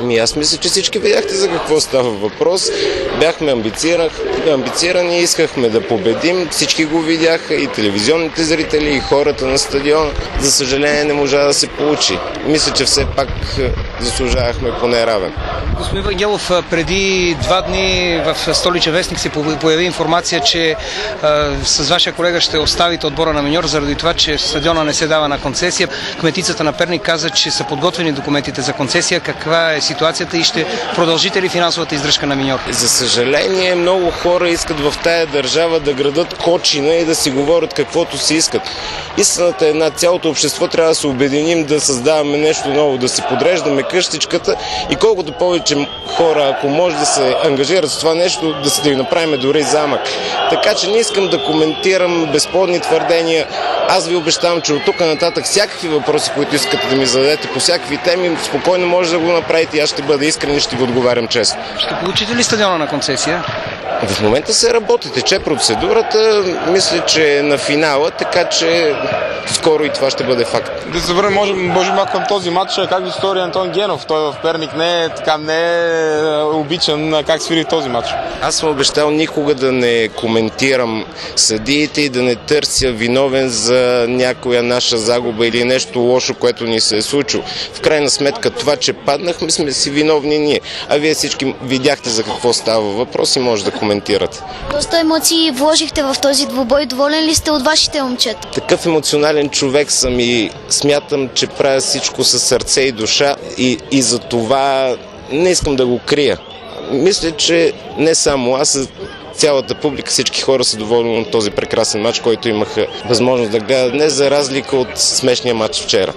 Аз мисля, че всички видяхте за какво става въпрос. Бяхме амбицирани, искахме да победим. Всички го видяха, и телевизионните зрители, и хората на стадиона. За съжаление не можа да се получи. Мисля, че все пак заслужавахме поне равен. Господин Вангелов, преди 2 дни в Столичен вестник се появи информация, че с вашия колега ще оставите отбора на миньор, заради това, че стадиона не се дава на концесия. Кметицата на Перник каза, че са подготвени документите за концесия. Каква е ситуацията и ще продължите ли финансовата издръжка на миньор? За съжаление, много хора искат в тая държава да градат кочина и да си говорят каквото си искат. Истината е цялото общество трябва да се обединим, да създаваме нещо ново, да си подреждаме къщичката и колкото повече хора, ако може да се ангажират с това нещо, да ги направим дори замък. Така че не искам да коментирам безплодни твърдения. Аз ви обещавам, че от тук нататък всякакви въпроси, които искате да ми зададете по всякакви теми, спокойно може да го направите и аз ще бъда искрен и ще ви отговарям честно. Ще получите ли стадиона на концесия? В момента се работи, тече процедурата, мисля, че е на финала, така че скоро и това ще бъде факт. Да се върнем, може малко към този матч, как ви стори Антон Генов? Той в Перник не е обичан, как свири този матч? Аз съм обещал никога да не коментирам съдиите и да не търся виновен за някоя наша загуба или нещо лошо, което ни се е случило. В крайна сметка това, че паднахме, сме си виновни ние. А вие всички видяхте за какво става въпрос и може да коментирате. Доста емоции вложихте в този двубой. Доволен ли сте от вашите момчета? Такъв емоционален човек съм и смятам, че правя всичко със сърце и душа и за това не искам да го крия. Мисля, че не само аз, а цялата публика, всички хора са доволни от този прекрасен матч, който имаха възможност да гледат днес, за разлика от смешния матч вчера.